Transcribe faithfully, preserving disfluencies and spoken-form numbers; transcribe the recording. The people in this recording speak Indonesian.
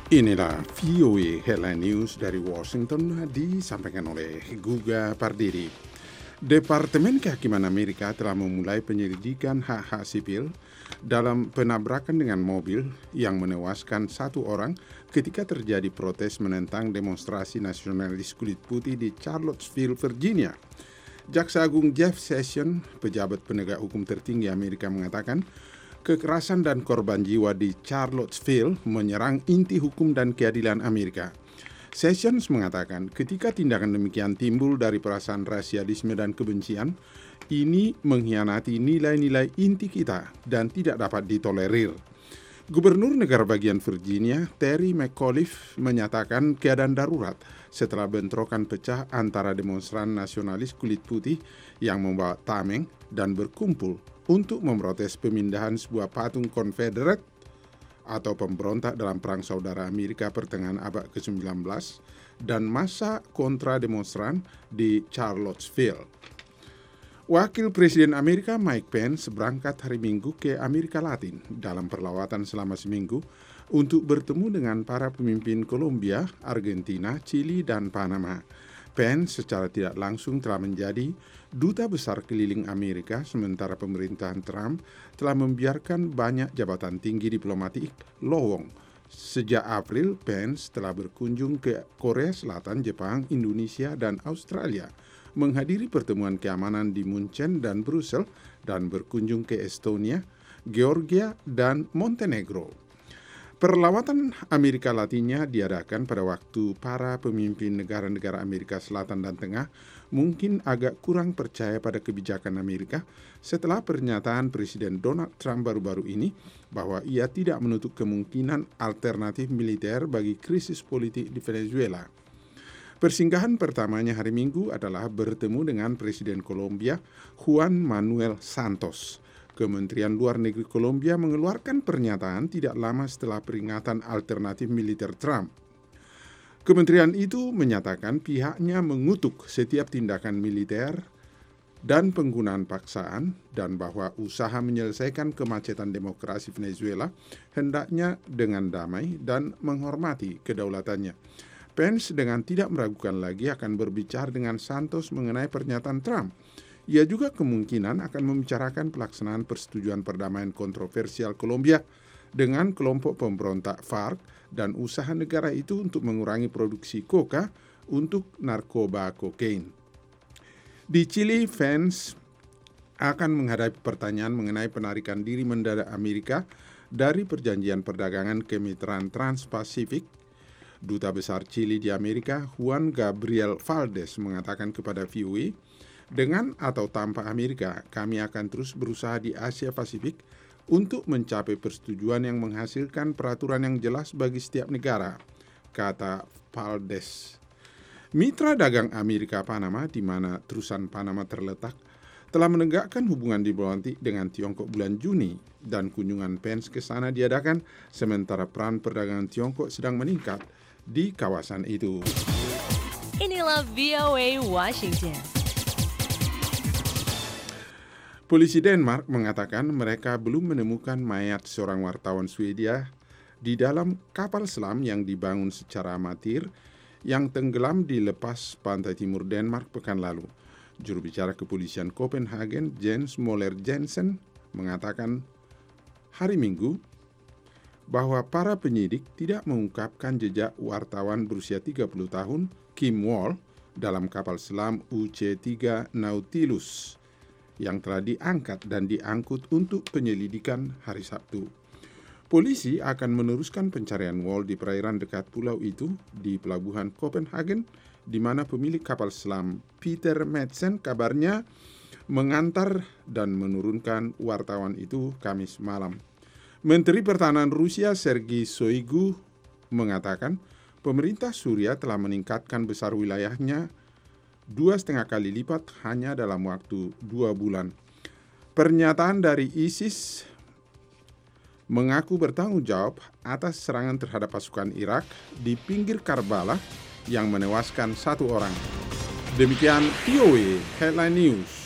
Inilah V O A Headline News dari Washington disampaikan oleh Guga Pardiri. Departemen Kehakiman Amerika telah memulai penyelidikan hak-hak sipil dalam penabrakan dengan mobil yang menewaskan satu orang ketika terjadi protes menentang demonstrasi nasionalis kulit putih di Charlottesville, Virginia. Jaksa Agung Jeff Sessions, pejabat penegak hukum tertinggi Amerika, mengatakan kekerasan dan korban jiwa di Charlottesville menyerang inti hukum dan keadilan Amerika. Sessions mengatakan ketika tindakan demikian timbul dari perasaan rasialisme dan kebencian, ini mengkhianati nilai-nilai inti kita dan tidak dapat ditolerir. Gubernur negara bagian Virginia, Terry McAuliffe, menyatakan keadaan darurat setelah bentrokan pecah antara demonstran nasionalis kulit putih yang membawa tameng dan berkumpul untuk memprotes pemindahan sebuah patung Confederate atau pemberontak dalam Perang Saudara Amerika pertengahan abad ke sembilan belas dan masa kontra demonstran di Charlottesville. Wakil Presiden Amerika Mike Pence berangkat hari Minggu ke Amerika Latin dalam perlawatan selama seminggu untuk bertemu dengan para pemimpin Kolombia, Argentina, Chili, dan Panama. Pence secara tidak langsung telah menjadi duta besar keliling Amerika, sementara pemerintahan Trump telah membiarkan banyak jabatan tinggi diplomatik lowong. Sejak April, Pence telah berkunjung ke Korea Selatan, Jepang, Indonesia, dan Australia, menghadiri pertemuan keamanan di Munchen dan Brussels, dan berkunjung ke Estonia, Georgia, dan Montenegro. Perlawatan Amerika Latinnya diadakan pada waktu para pemimpin negara-negara Amerika Selatan dan Tengah mungkin agak kurang percaya pada kebijakan Amerika setelah pernyataan Presiden Donald Trump baru-baru ini bahwa ia tidak menutup kemungkinan alternatif militer bagi krisis politik di Venezuela. Persinggahan pertamanya hari Minggu adalah bertemu dengan Presiden Kolombia Juan Manuel Santos. Kementerian Luar Negeri Kolombia mengeluarkan pernyataan tidak lama setelah peringatan alternatif militer Trump. Kementerian itu menyatakan pihaknya mengutuk setiap tindakan militer dan penggunaan paksaan dan bahwa usaha menyelesaikan kemacetan demokrasi Venezuela hendaknya dengan damai dan menghormati kedaulatannya. Pence dengan tidak meragukan lagi akan berbicara dengan Santos mengenai pernyataan Trump. Ia juga kemungkinan akan membicarakan pelaksanaan persetujuan perdamaian kontroversial Kolombia dengan kelompok pemberontak FARC dan usaha negara itu untuk mengurangi produksi koka untuk narkoba kokain. Di Chili, Pence akan menghadapi pertanyaan mengenai penarikan diri mendadak Amerika dari perjanjian perdagangan kemitraan Trans-Pasifik. Duta Besar Chili di Amerika, Juan Gabriel Valdez, mengatakan kepada V O A, dengan atau tanpa Amerika, kami akan terus berusaha di Asia Pasifik untuk mencapai persetujuan yang menghasilkan peraturan yang jelas bagi setiap negara, kata Valdez. Mitra dagang Amerika Panama, di mana terusan Panama terletak, telah menegakkan hubungan diplomatik dengan Tiongkok bulan Juni, dan kunjungan Pence ke sana diadakan sementara peran perdagangan Tiongkok sedang meningkat di kawasan itu. Inilah V O A Washington. Polisi Denmark mengatakan mereka belum menemukan mayat seorang wartawan Swedia di dalam kapal selam yang dibangun secara amatir yang tenggelam di lepas pantai timur Denmark pekan lalu. Juru bicara kepolisian Copenhagen, Jens Moller Jensen, mengatakan hari Minggu bahwa para penyidik tidak mengungkapkan jejak wartawan berusia tiga puluh tahun, Kim Wall, dalam kapal selam U C tiga Nautilus yang telah diangkat dan diangkut untuk penyelidikan hari Sabtu. Polisi akan meneruskan pencarian Wall di perairan dekat pulau itu di pelabuhan Copenhagen, di mana pemilik kapal selam Peter Madsen kabarnya mengantar dan menurunkan wartawan itu Kamis malam. Menteri Pertahanan Rusia Sergei Shoigu mengatakan pemerintah Suriah telah meningkatkan besar wilayahnya dua setengah kali lipat hanya dalam waktu dua bulan. Pernyataan dari ISIS mengaku bertanggung jawab atas serangan terhadap pasukan Irak di pinggir Karbala yang menewaskan satu orang. Demikian V O A Headline News.